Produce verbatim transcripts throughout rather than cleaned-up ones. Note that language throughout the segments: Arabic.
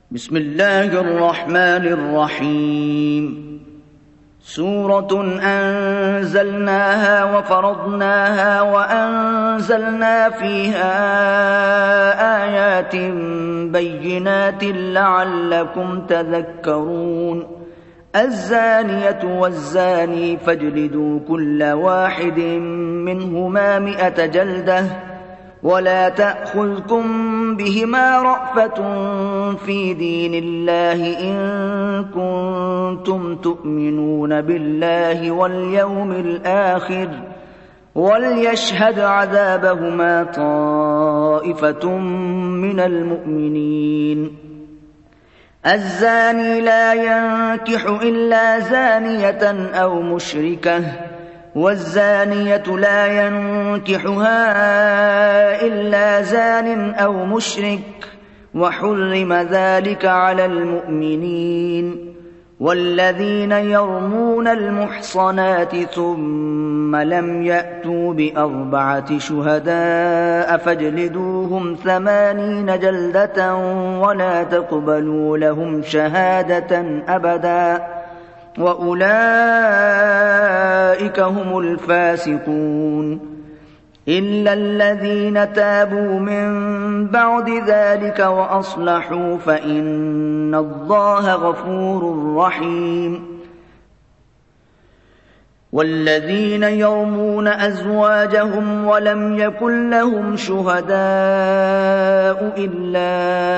بسم الله الرحمن الرحيم سورة أنزلناها وفرضناها وأنزلنا فيها آيات بينات لعلكم تذكرون الزانية والزاني فاجلدوا كل واحد منهما مئة جلدة ولا تأخذكم بهما رأفة في دين الله إن كنتم تؤمنون بالله واليوم الآخر وليشهد عذابهما طائفة من المؤمنين الزاني لا ينكح إلا زانية أو مشركة والزانية لا ينكحها إلا زان أو مشرك وحرم ذلك على المؤمنين والذين يرمون المحصنات ثم لم يأتوا بأربعة شهداء فاجلدوهم ثمانين جلدة ولا تقبلوا لهم شهادة أبدا وأولئك هم الفاسقون إلا الذين تابوا من بعد ذلك وأصلحوا فإن الله غفور رحيم والذين يرمون أزواجهم ولم يكن لهم شهداء إلا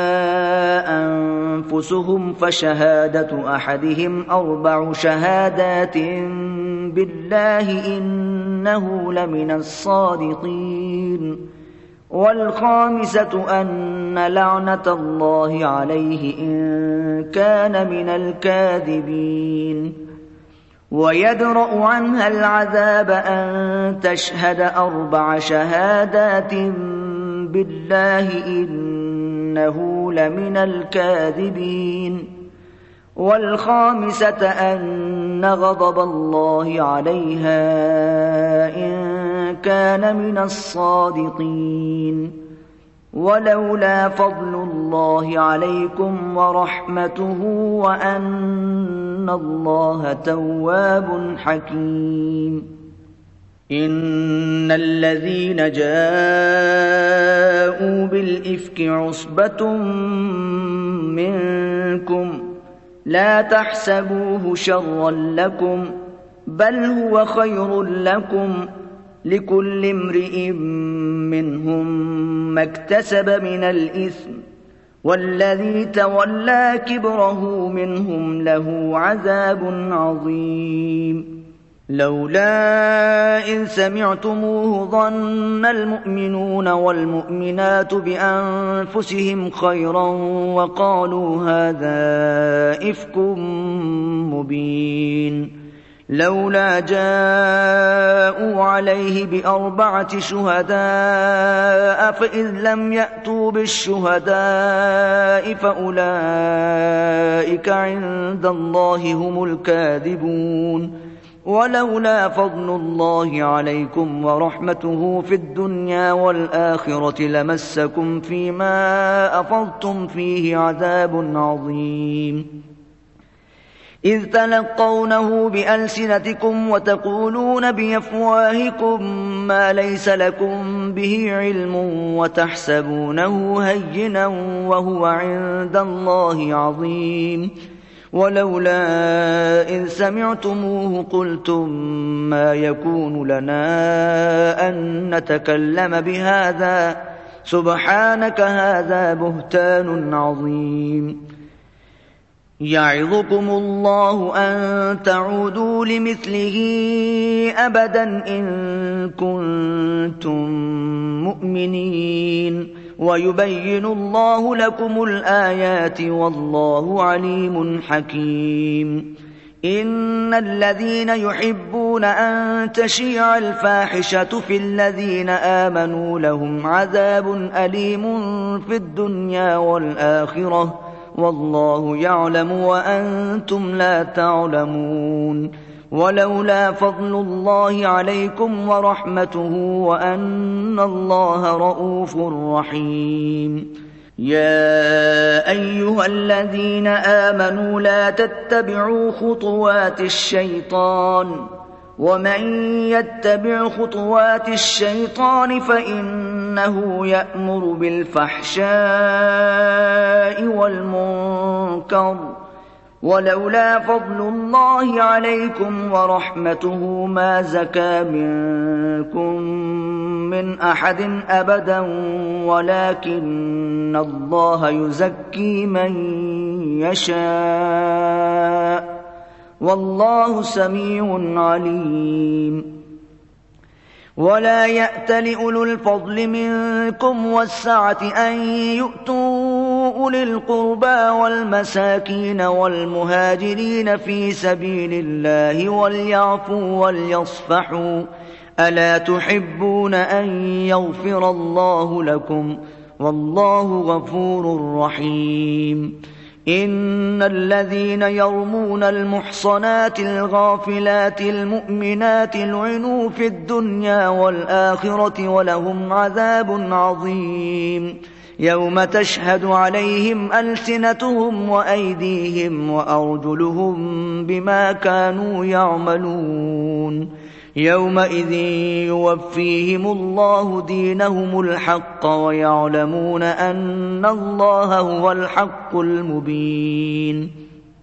أنفسهم فشهادة أحدهم أربع شهادات بالله إنه لمن الصادقين والخامسة أن لعنة الله عليه إن كان من الكاذبين ويدرأ عنها العذاب أن تشهد أربع شهادات بالله إنه لمن الكاذبين والخامسة أن غضب الله عليها إن كان من الصادقين ولولا فضل الله عليكم ورحمته وأن الله تواب حكيم إن الذين جاءوا بالإفك عصبة منكم لا تحسبوه شرا لكم بل هو خير لكم لكل امرئ منهم ما اكتسب من الإثم والذي تولى كبره منهم له عذاب عظيم لولا إذ سمعتموه ظن المؤمنون والمؤمنات بأنفسهم خيرا وقالوا هذا إفك مبين لولا جاءوا عليه بأربعة شهداء فإذ لم يأتوا بالشهداء فأولئك عند الله هم الكاذبون ولولا فضل الله عليكم ورحمته في الدنيا والآخرة لمسكم فيما أفضتم فيه عذاب عظيم إذ تلقونه بألسنتكم وتقولون بأفواهكم ما ليس لكم به علم وتحسبونه هينا وهو عند الله عظيم ولولا إذ سمعتموه قلتم ما يكون لنا أن نتكلم بهذا سبحانك هذا بهتان عظيم يعظكم الله أن تعودوا لمثله أبدا إن كنتم مؤمنين ويبين الله لكم الآيات والله عليم حكيم إن الذين يحبون أن تشيع الفاحشة في الذين آمنوا لهم عذاب أليم في الدنيا والآخرة والله يعلم وأنتم لا تعلمون ولولا فضل الله عليكم ورحمته وأن الله رءوف رحيم يا أيها الذين آمنوا لا تتبعوا خطوات الشيطان ومن يتبع خطوات الشيطان فإنه يأمر بالفحشاء والمنكر ولولا فضل الله عليكم ورحمته ما زكى منكم من أحد أبدا ولكن الله يزكي من يشاء والله سميع عليم. ولا يأتل أولو الفضل منكم والسعة أن يؤتوا أولي القربى والمساكين والمهاجرين في سبيل الله وليعفوا وليصفحوا ألا تحبون أن يغفر الله لكم والله غفور رحيم. إن الذين يرمون المحصنات الغافلات المؤمنات لعنوا في الدنيا والآخرة ولهم عذاب عظيم يوم تشهد عليهم ألسنتهم وأيديهم وأرجلهم بما كانوا يعملون يومئذ يوفيهم الله دينهم الحق ويعلمون أن الله هو الحق المبين.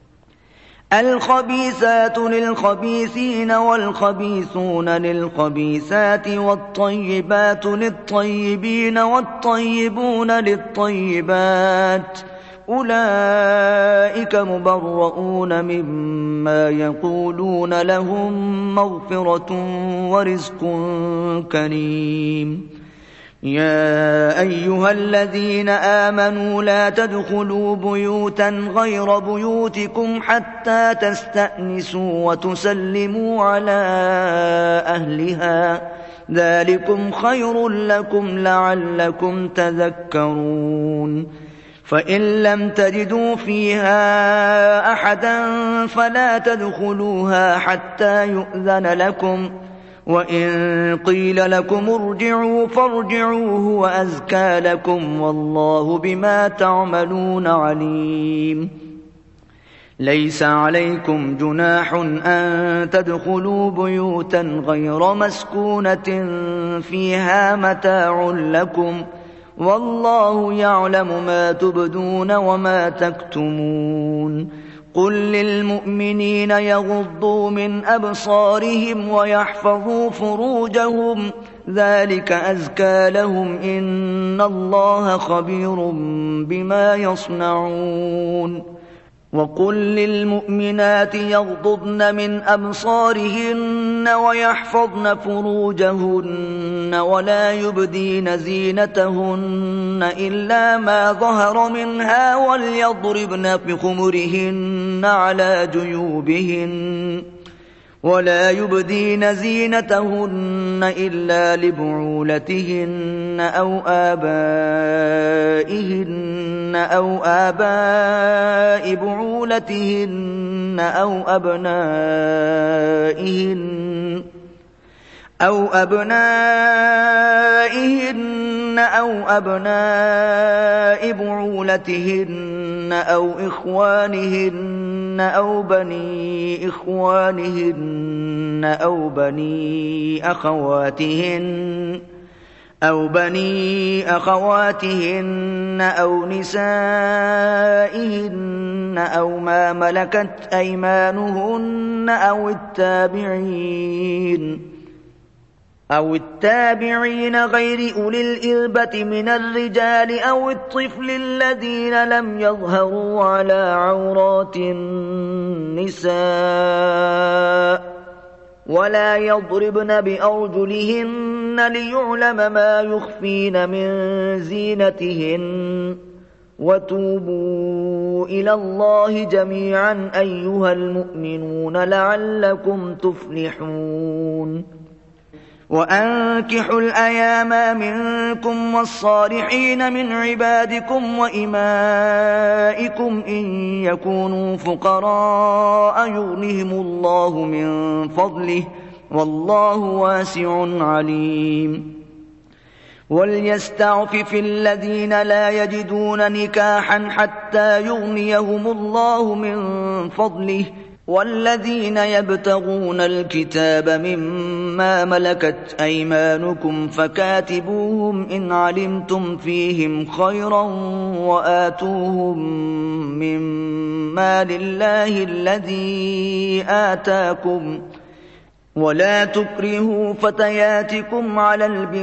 الخبيثات للخبيثين والخبيثون للخبيثات والطيبات للطيبين والطيبون للطيبات أولئك مبرؤون مما يقولون لهم مغفرة ورزق كريم. يا أيها الذين آمنوا لا تدخلوا بيوتا غير بيوتكم حتى تستأنسوا وتسلموا على أهلها ذلكم خير لكم لعلكم تذكرون. فإن لم تجدوا فيها أحدا فلا تدخلوها حتى يؤذن لكم وإن قيل لكم ارجعوا فارجعوا هو أزكى لكم والله بما تعملون عليم. ليس عليكم جناح أن تدخلوا بيوتا غير مسكونة فيها متاع لكم والله يعلم ما تبدون وما تكتمون. قل للمؤمنين يغضوا من أبصارهم ويحفظوا فروجهم ذلك أزكى لهم إن الله خبير بما يصنعون. وقل للمؤمنات يغضضن من أبصارهن ويحفظن فروجهن ولا يبدين زينتهن إلا ما ظهر منها وليضربن بخمرهن على جيوبهن ولا يبدين زينتهن إلا لبعولتهن أو آبائهن أو آباء بعولتهن أو أبنائهن أو أبنائهن أو أبناء بعولتهن أو إخوانهن أو بني إخوانهن أو بني أخواتهن أو بني أخواتهن أو نسائهن أو ما ملكت أيمانهن أو التابعين أو التابعين غير أولي الإربة من الرجال أو الطفل الذين لم يظهروا على عورات النساء ولا يضربن بأرجلهن ليعلم ما يخفين من زينتهن وتوبوا إلى الله جميعا أيها المؤمنون لعلكم تفلحون. وأنكحوا الأيام منكم والصالحين من عبادكم وإمائكم إن يكونوا فقراء يغنهم الله من فضله والله واسع عليم. وليستعفف الذين لا يجدون نكاحا حتى يغنيهم الله من فضله والذين يبتغون الكتاب مما ملكت أيمانكم فكاتبوهم إن علمتم فيهم خيرا وآتوهم مما لله الذي آتاكم ولا تكرهوا فتياتكم على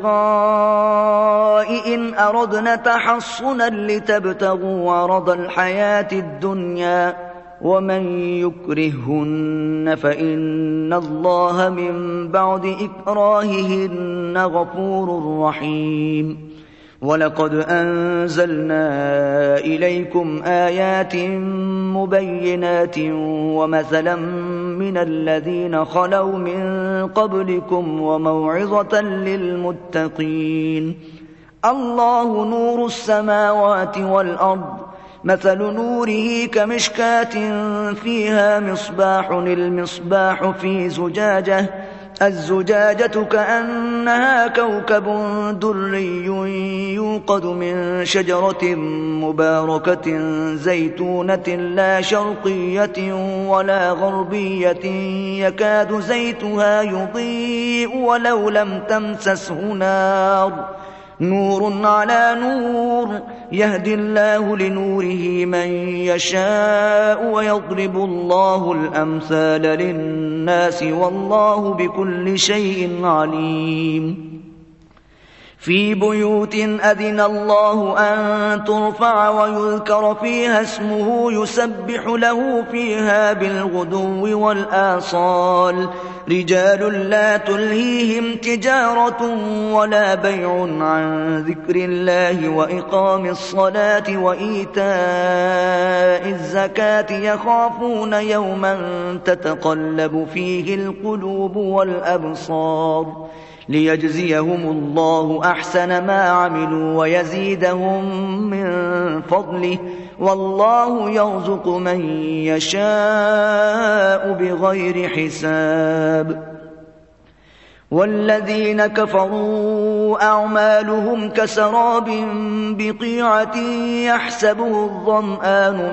البغاء إن أردنا تحصنا لتبتغوا عرض الحياة الدنيا ومن يكرههن فإن الله من بعد إكراههن غفور رحيم ولقد أنزلنا إليكم آيات مبينات ومثلا من الذين خلوا من قبلكم وموعظة للمتقين الله نور السماوات والأرض مثل نوره كمشكاة فيها مصباح المصباح في زجاجة الزجاجة كأنها كوكب دري يوقد من شجرة مباركة زيتونة لا شرقية ولا غربية يكاد زيتها يضيء ولو لم تمسسه نار نور على نور يهدي الله لنوره من يشاء ويضرب الله الأمثال للناس والله بكل شيء عليم في بيوت أذن الله أن ترفع ويذكر فيها اسمه يسبح له فيها بالغدو والآصال رجال لا تلهيهم تجارة ولا بيع عن ذكر الله وإقام الصلاة وإيتاء الزكاة يخافون يوما تتقلب فيه القلوب والأبصار ليجزيهم الله أحسن ما عملوا ويزيدهم من فضله والله يرزق من يشاء بغير حساب والذين كفروا أعمالهم كسراب بقيعة يحسبه الظمآن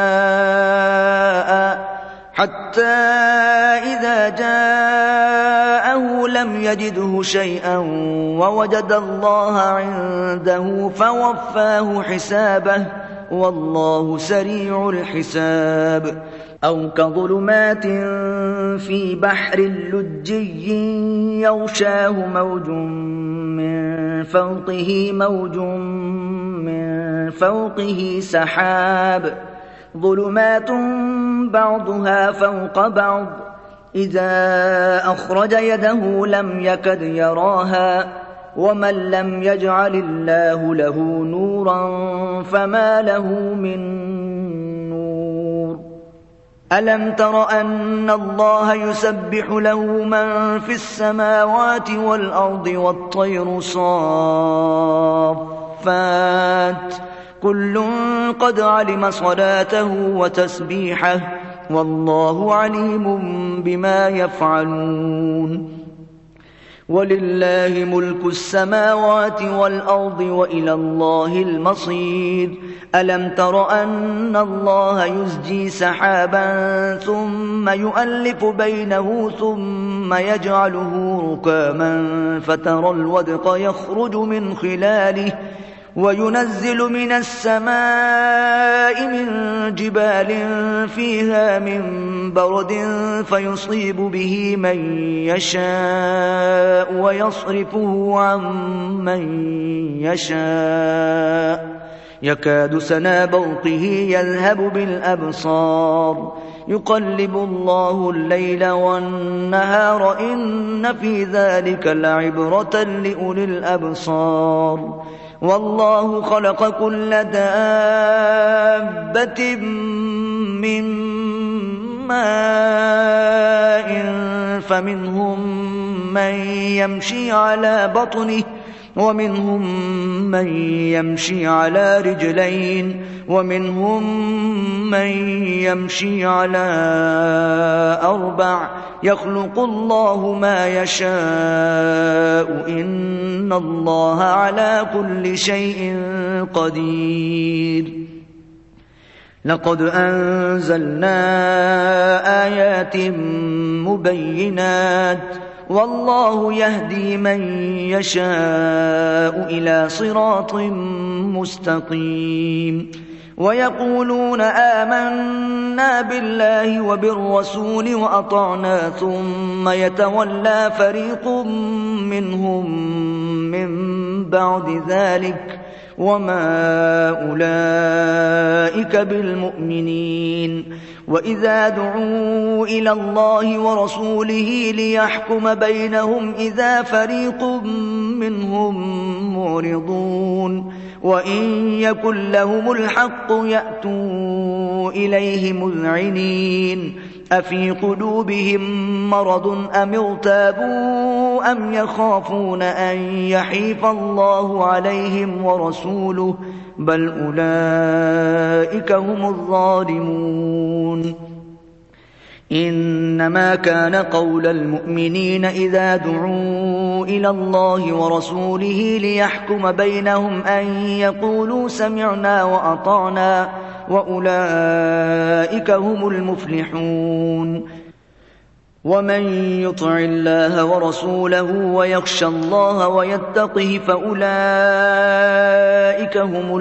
ماء حتى إذا جاءه لم يجده شيئا ووجد الله عنده فوفاه حسابه والله سريع الحساب أو كظلمات في بحر لجي يغشاه موج من فوقه موج من فوقه سحاب ظلمات بعضها فوق بعض إذا أخرج يده لم يكد يراها ومن لم يجعل الله له نورا فما له من نور ألم تر أن الله يسبح له من في السماوات والأرض والطير صافات كل قد علم صلاته وتسبيحه والله عليم بما يفعلون ولله ملك السماوات والأرض وإلى الله المصير ألم تر أن الله يزجي سحابا ثم يؤلف بينه ثم يجعله ركاما فترى الودق يخرج من خلاله وينزل من السماء من جبال فيها من برد فيصيب به من يشاء ويصرفه عن من يشاء يكاد سنا برقه يذهب بالأبصار يقلب الله الليل والنهار إن في ذلك لعبرة لأولي الأبصار والله خلق كل دابة من ماء فمنهم من يمشي على بطنه ومنهم من يمشي على رجلين ومنهم من يمشي على أربع يخلق الله ما يشاء إن الله على كل شيء قدير. لقد أنزلنا آيات مبينات والله يهدي من يشاء إلى صراط مستقيم. ويقولون آمنا بالله وبالرسول وأطعنا ثم يتولى فريق منهم من بعد ذلك وما أولئك بالمؤمنين. وإذا دعوا إلى الله ورسوله ليحكم بينهم إذا فريق منهم معرضون وإن يكن لهم الحق يأتوا إليه مذعنين أفي قلوبهم مرض أم ارتابوا أم يخافون أن يحيف الله عليهم ورسوله بل أولئك هم الظالمون. إنما كان قول المؤمنين إذا دعوا إلى الله ورسوله ليحكم بينهم أن يقولوا سمعنا وأطعنا وأولئك هم المفلحون. ومن يطع الله ورسوله ويخشى الله ويتقه فأولئك هم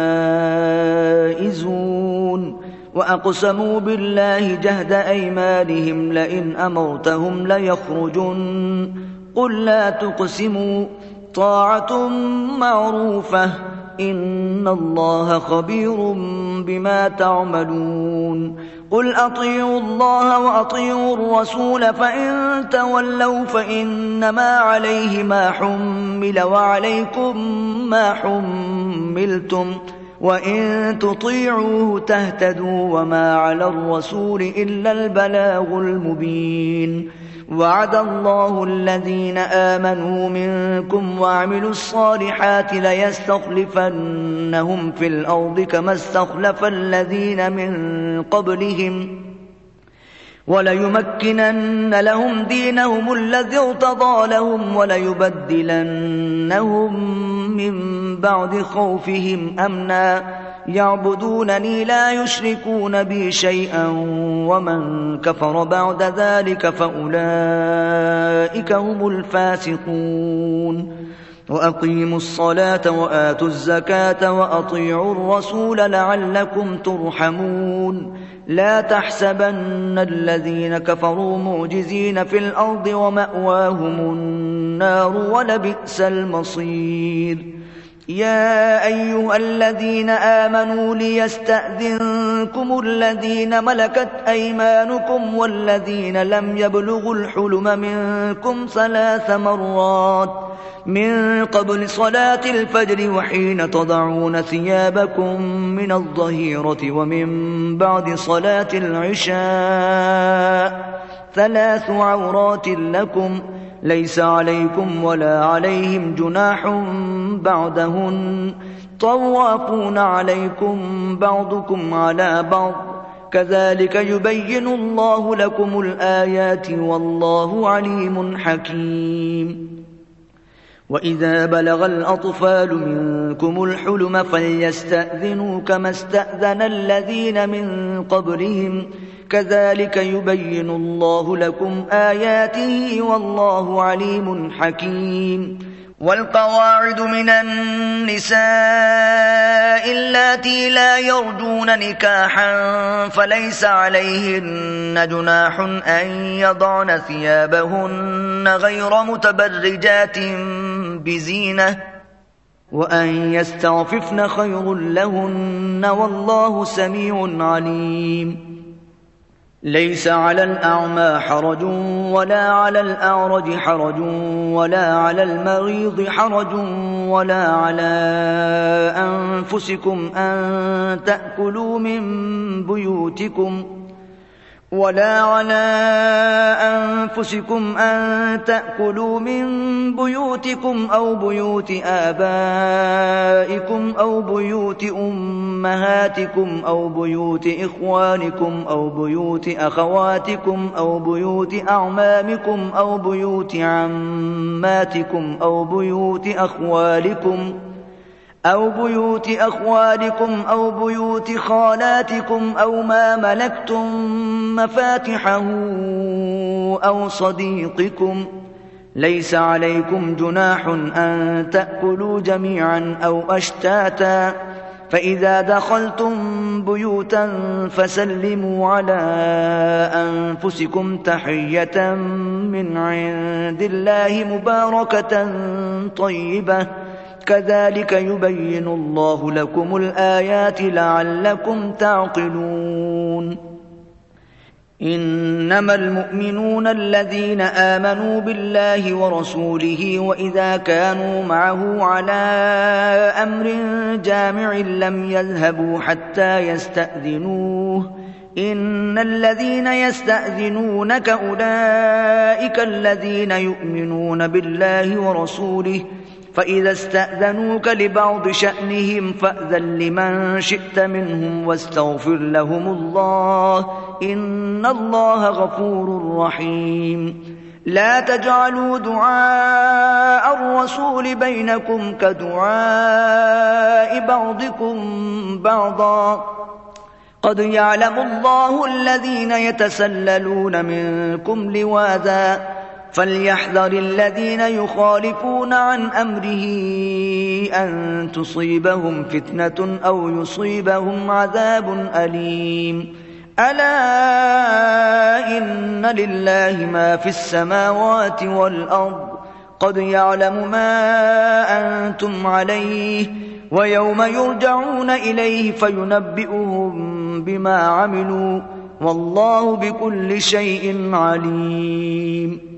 الفائزون. وأقسموا بالله جهد أيمانهم لئن أمرتهم ليخرجن قل لا تقسموا طاعة معروفة إن الله خبير بما تعملون. قل أطيعوا الله وأطيعوا الرسول فإن تولوا فإنما عليه ما حمل وعليكم ما حملتم وإن تطيعوه تهتدوا وما على الرسول إلا البلاغ المبين. وعد الله الذين آمنوا منكم وعملوا الصالحات ليستخلفنهم في الأرض كما استخلف الذين من قبلهم وليمكنن لهم دينهم الذي ارتضى لهم وليبدلنهم من بعد خوفهم أمنا يعبدونني لا يشركون بي شيئا ومن كفر بعد ذلك فأولئك هم الفاسقون. وأقيموا الصلاة وآتوا الزكاة وأطيعوا الرسول لعلكم ترحمون. لا تحسبن الذين كفروا معجزين في الأرض ومأواهم النار ولبئس المصير. يا أيها الذين آمنوا ليستأذنكم الذين ملكت أيمانكم والذين لم يبلغوا الحلم منكم ثلاث مرات من قبل صلاة الفجر وحين تضعون ثيابكم من الظهيرة ومن بعد صلاة العشاء ثلاث عورات لكم ليس عليكم ولا عليهم جناح بعدهن طوافون عليكم بعضكم على بعض كذلك يبين الله لكم الآيات والله عليم حكيم. وإذا بلغ الأطفال منكم الحلم فليستأذنوا كما استأذن الذين من قبلهم كذلك يبين الله لكم آياته والله عليم حكيم. والقواعد من النساء اللاتي لا يرجون نكاحا فليس عليهن جناح أن يضعن ثيابهن غير متبرجات بزينة وأن يستعففن خير لهن والله سميع عليم. ليس على الأعمى حرج ولا على الأعرج حرج ولا على المريض حرج ولا على أنفسكم أن تأكلوا من بيوتكم ولا على أنفسكم أن تأكلوا من بيوتكم أو بيوت آبائكم أو بيوت أمهاتكم أو بيوت إخوانكم أو بيوت أخواتكم أو بيوت أعمامكم أو بيوت عماتكم أو بيوت أخوالكم أو بيوت أخوالكم أو بيوت خالاتكم أو ما ملكتم مفاتحه أو صديقكم. ليس عليكم جناح أن تأكلوا جميعا أو أشتاتا، فإذا دخلتم بيوتا فسلموا على أنفسكم تحية من عند الله مباركة طيبة، كذلك يبين الله لكم الآيات لعلكم تعقلون. إنما المؤمنون الذين آمنوا بالله ورسوله وإذا كانوا معه على أمر جامع لم يذهبوا حتى يستأذنوه. إن الذين يستأذنونك أولئك الذين يؤمنون بالله ورسوله، فإذا استأذنوك لبعض شأنهم فأذن لمن شئت منهم واستغفر لهم الله، إن الله غفور رحيم. لا تجعلوا دعاء الرسول بينكم كدعاء بعضكم بعضا، قد يعلم الله الذين يتسللون منكم لواذا، فليحذر الذين يخالفون عن أمره أن تصيبهم فتنة أو يصيبهم عذاب أليم. ألا إن لله ما في السماوات والأرض، قد يعلم ما أنتم عليه، ويوم يرجعون إليه فينبئهم بما عملوا، والله بكل شيء عليم.